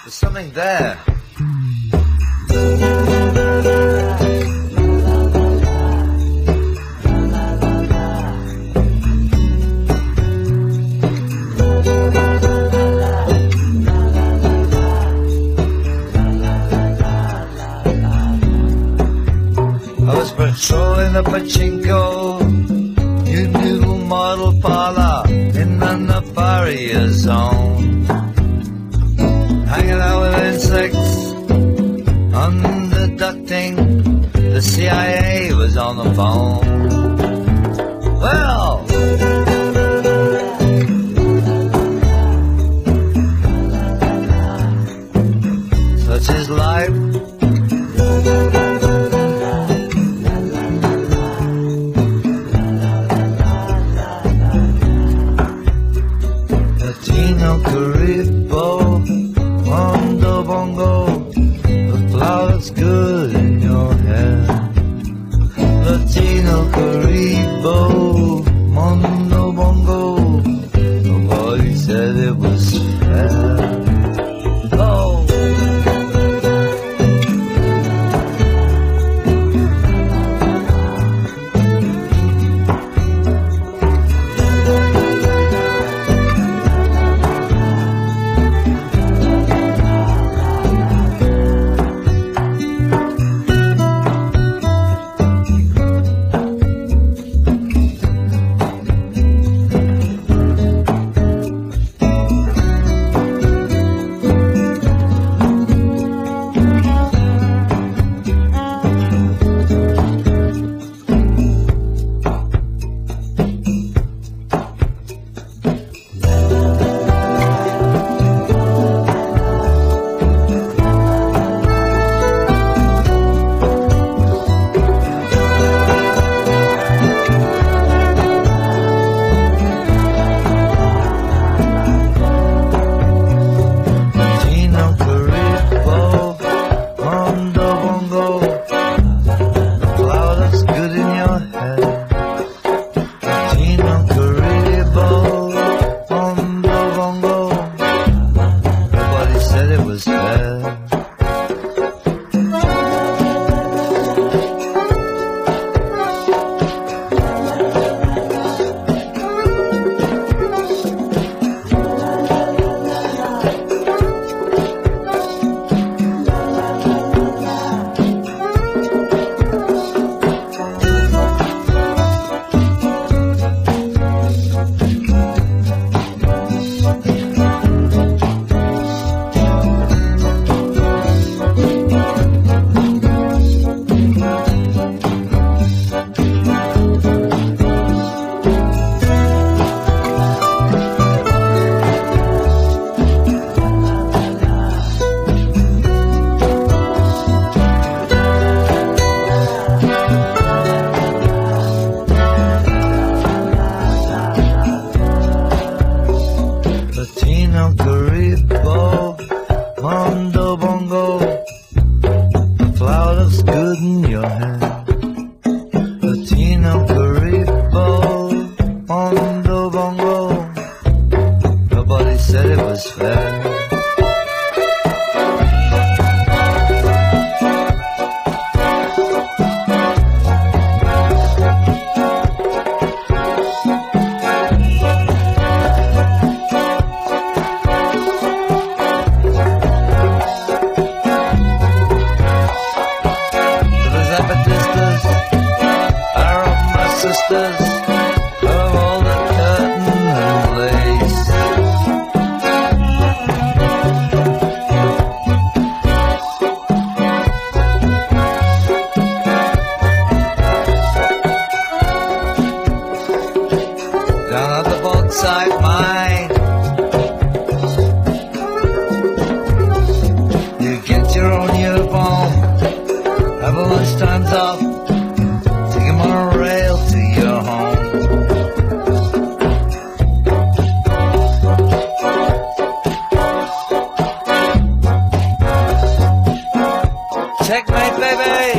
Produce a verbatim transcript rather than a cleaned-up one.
There's something there. I was patrolling the pachinko, new new model parlor in the Navaria zone. Hanging out with insects, underducting, the C I A was on the phone. Well, such is life. Latino Caribo, Mondo Bongo, the flowers good in your hair. Latino Caribo, Mondo Bongo, nobody said it was fair. Oh. Latino Caribo, Mondo Bongo, the flower looks good in your hand. Latino Caribo, Mondo Bongo, nobody said it was fair. Sisters of all the curtain and lace, down at the Bogside Mine, you get your own uniform, have a lunchtime's off, take a monorail to your home. Checkmate, baby!